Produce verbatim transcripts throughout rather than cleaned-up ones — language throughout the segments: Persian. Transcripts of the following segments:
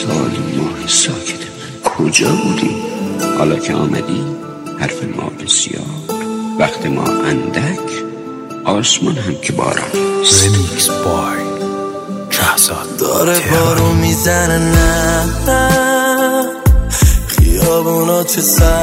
سالی ماه ساکت من کجا بودی؟ حالا که آمدی حرف ما بسیار، وقت ما اندک، آسمان هم که باران است. رمیکس بای شهزاد داره بارو میزنه، نه نه خیابونا چه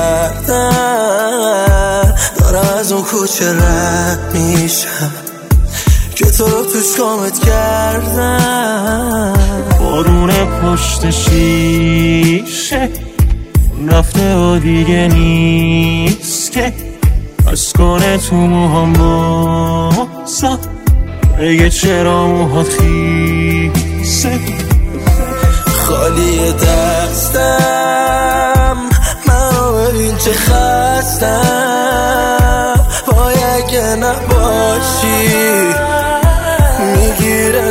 سردن، دارم از اون کوچه رد میشم که تو رو توش کامت کردم. بارون پشت شیشه رفته و دیگه نیست که از کنه تو موهام بازا بگه چرا موهات خیسه. خالی دستم منو ببین چه خستم، وای اگه نباشی میگیره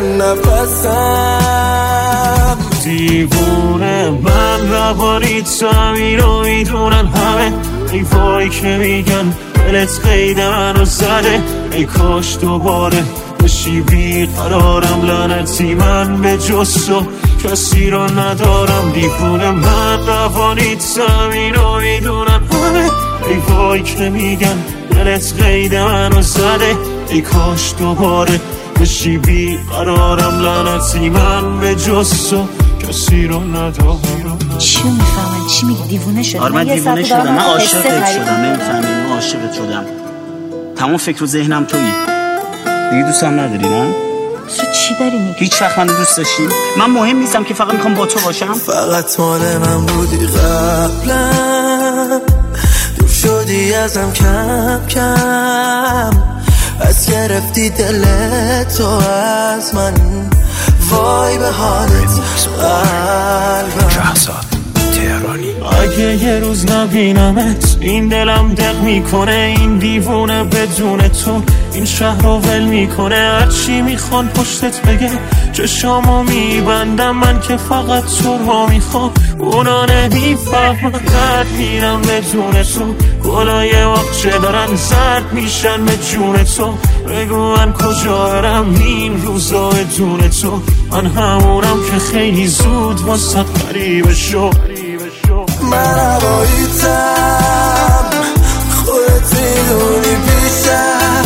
نفسم. دیوونه من روانی تو همین رو میدونن همه، ای وای که میگن دلت قید منو زده، ای کاش دوباره بشی بیقرارم. لعنتی من به جز تو کسی رو ندارم. دیوونه من روانی تو همین رو میدونن همه، ای وای که میگن دلت قید منو زده، ای کاش دوباره بشی بیقرارم. لعنتی من به جز تو کسی رو ندارم. چی میفهمن؟ چی میگی؟ دیوونه شدم؟ آره من دیوونه شدم، من عاشقت شدم، نمیفهمی؟ من عاشقت شدم، تمام فکر و ذهنم تویی. دیگه دوستم نداری نه؟ تو چی داری میگی؟ هیچ وقت منو دوست داشتی؟ من مهم نیستم که، فقط میخوام با تو باشم. فقط مال من بودی قبلا، دور شدی ازم کم کم، از گرفتی دل تو از من، وای به حالت قلبم. شهزاد تهرانی. اگه یه روز نبینمت این دلم دق میکنه، این دیوونه بدون تو این شهر رو ول میکنه. هرچی میخوان پشتت بگه چشامو میبندم، من که فقط تو رو میخوام. اونا نمیفهمن درد میرم بدون تو، گلای وقچه دارن زرد میشن به جون تو. بگو من کجا برم این روزا بدون تو، من همونم که خیلی زود واسه غریبه شو. من هواییتم خودت میدونی پیشم،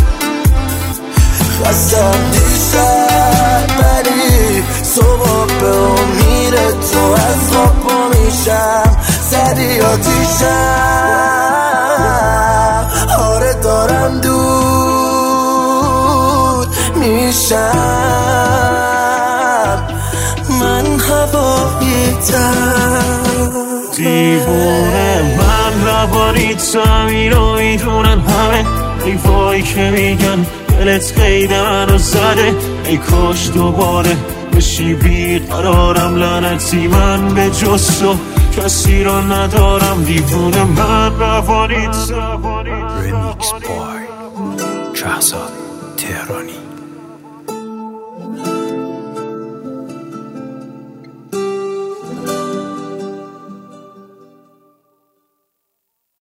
خستم دیشب ولی صبح به امید تو از خواب پا میشم. زدی آتیشم، آره دارم دود میشم. من هواییتم. دیوونه من روانی تو همین رو میدونن همه، ای وای که میگن دلت قید منو زده، ای کاش دوباره بشی بیقرارم. لعنتی من به جز تو کسی رو ندارم. دیوونه من روانی تو. رمیکس بای شهزاد تهرانی.